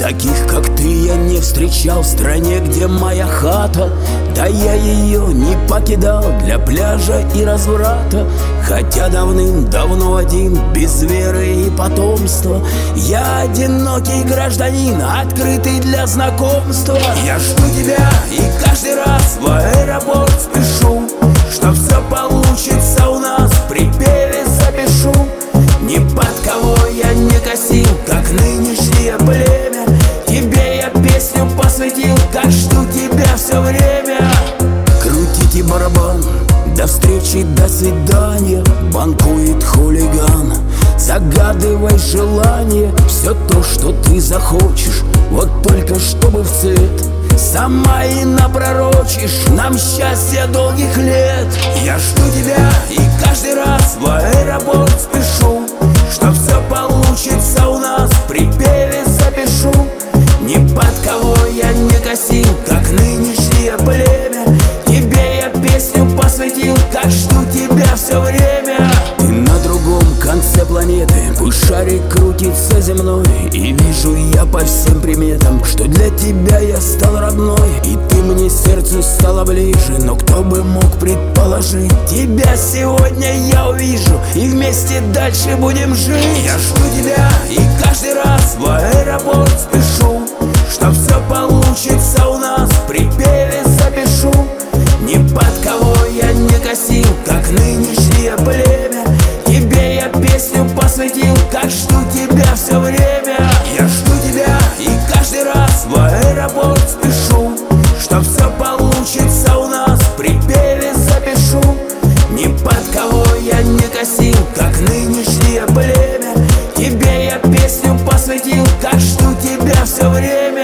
Таких, как ты, я не встречал в стране, где моя хата. Да я ее не покидал для пляжа и разврата. Хотя давным-давно один, без веры и потомства. Я одинокий гражданин, открытый для знакомства. Я жду тебя и каждый раз в аэропорт спешу, чтоб все получится у нас, в припеве запишу. Ни под кого я не косил, как нынешнее племя. Тебе я песню посвятил, как жду тебя все время. Крутите барабан, до встречи, до свидания. Банкует хулиган, загадывай желание. Все то, что ты захочешь, вот только чтобы в цвет. Сама и напророчишь нам счастье долгих лет. Я жду тебя и каждый раз в аэропорт спешу, чтоб все получится у нас, в припеве запишу. Ни под кого я не косил, как нынешнее племя. Тебе я песню посвятил, как жду тебя все время. Ты на другом конце планеты, пусть шарик крутится земной. И вижу я по всем приметам, что для тебя я стал родной. И ты мне сердцу стала ближе, но кто бы мог предположить, тебя сегодня я увижу, и вместе дальше будем жить. Я жду тебя и каждый раз в аэропорт спешу, чтоб все получится у нас, в припеве запишу. Ни под кого я не косил, как нынешнее племя. Тебе я песню посвятил, как жду тебя все время. Я жду тебя и каждый раз в аэропорт спешу, чтоб все получится у нас, в припеве запишу. Ни под кого я не косил, как нынешнее племя. Тебе я песню посвятил, как жду тебя все время.